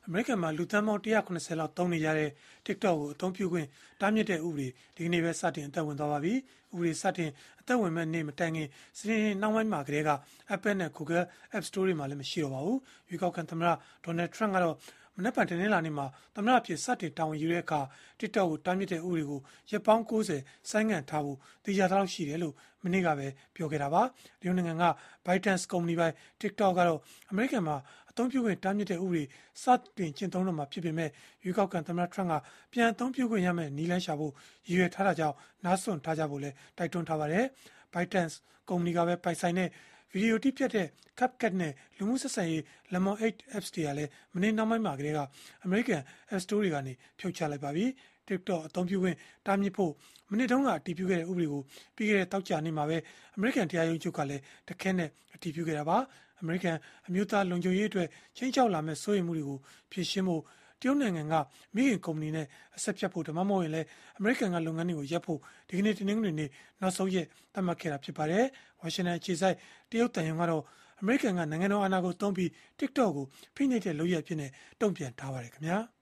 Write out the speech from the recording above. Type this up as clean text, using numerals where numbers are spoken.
အမေရိကန်မှာလူသန်းပေါင်း190လောက်သုံးနေကြတဲ့ TikTok ကိုအသုံးပြုခွင့်တားမြစ်တဲ့ဥပဒေဒီကနေ့ပဲစတင်အသက်ဝင်သွားပါပြီ။ဥပဒေစတင်အသက်ဝင်မဲ့နေ့မတိုင်ခင်စနေနေ့နှောင်းပိုင်းမှာကတည်းက Apple နဲ့ Google App Store တွေမှာလည်းမရှိတော့ပါဘူး။ရွေးကောက်ခံသမ္မတ Donald Trump ကတော့မနေ့ကတနင်္လာနေ့မှာသမ္မတအဖြစ်စတင်တာဝန်ယူတဲ့အခါ TikTok ကိုတားမြစ်တဲ့ဥပဒေကိုရက်ပေါင်း90ဆိုင်းငံ့ထားဖို့သိကြတော့ရှိတယ်လို့မနေ့ကပဲပြောခဲ့တာပါ။တရုတ်နိုင်ငံက ByteDance ကုမ္ပဏီပိုင် TikTok ကတော့အမေရိကန်မှာအသုံးပြုခွင့်တားမြစ်တဲ့ဥပဒေစတင်ကျင့်သုံးတော့မှာဖြစ်ပေမဲ့ရွေးကောက်ခံသမ္မတ Trump ကပြန်အသုံးပြုခွင့်ရမယ့်နည်းလမ်းရှာဖို့ရည်ရွယ်ထားတာကြောင့်နားစွင့်ထားကြဖို့လည်းတိုက်တွန်းထားပါတယ်။ ByteDance ကုမ္ပဏီကပဲပိုင်ဆိုင်တဲ့ဗီဒီယိုတိပြတ်တဲ့ CapCut နဲ့လူမှုဆက်ဆံရေး Lemon 8 apps တွေကလည်းမနေ့နောက်ပိုင်းမှာကတည်းကအမေရိကန် App Store တွေကနေဖြုတ်ချလိုက်ပါပြီ။ TikTok အသုံးပြုခွင့်တားမြစ်ဖို့မနေ့တုန်းကအတည်ပြုခဲ့တဲ့ဥပဒေကိုပြီးခဲ့တဲ့တောက်ကြနေ့မှာပဲအမေရိကန်တရားရုံးချုပ်ကလည်းတခဲနဲ့အတည်ပြုခဲ့တာပါ။အမေရိကန်အမျိုးသားလုံခြုံရေးအတွက်ချင်းချောက်လာမဲ့စိုးရိမ်မှုတွေကိုဖြေရှင်းဖို့တရုတ်နိုင်ငံကမိခင်ကုမ္ပဏီနဲ့အဆက်ဖြတ်ဖို့ဒါမှမဟုတ်ရင်လည်းအမေရိကန်ကလုပ်ငန်းတွေကိုရပ်ဖို့ဒီကနေ့တနင်္ဂနွေနေ့နောက်ဆုံးရက်သတ်မှတ်ခဲ့တာဖြစ်ပါတယ်။ဝါရှင်တန်အခြေစိုက်တရုတ်တန်ယုံကတော့အမေရိကန်ကနိုင်ငံတော်အာဏာကိုသုံးပြီး TikTok ကိုဖိနှိပ်တဲ့လုပ်ရက်ဖြစ်နေတုံ့ပြန်ထားပါတယ်ခင်ဗျာ။